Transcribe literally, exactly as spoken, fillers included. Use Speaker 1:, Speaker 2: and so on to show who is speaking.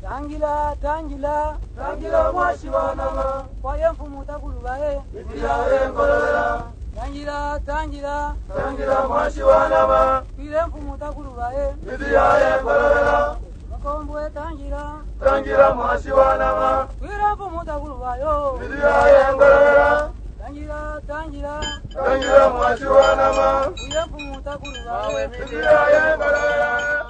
Speaker 1: Tangila, tangila,
Speaker 2: tangila mwashi wanama.
Speaker 1: Kwaye mfumu takulubae,
Speaker 2: Midiyaye ngororera.
Speaker 1: Tangila, tangila,
Speaker 2: tangila mwashi wanama.
Speaker 1: Kwile mfumu takulubae,
Speaker 2: Midiyaye ngororera.
Speaker 1: Makombwe tangila,
Speaker 2: tangila mwashi wanama.
Speaker 1: Kwile mfumu takulubayo,
Speaker 2: Midiyaye ngororera.
Speaker 1: Tangila, tangila,
Speaker 2: tangila mwashi wanama.
Speaker 1: Kwile mfumu takulubae,
Speaker 2: Midiyaye ngororera.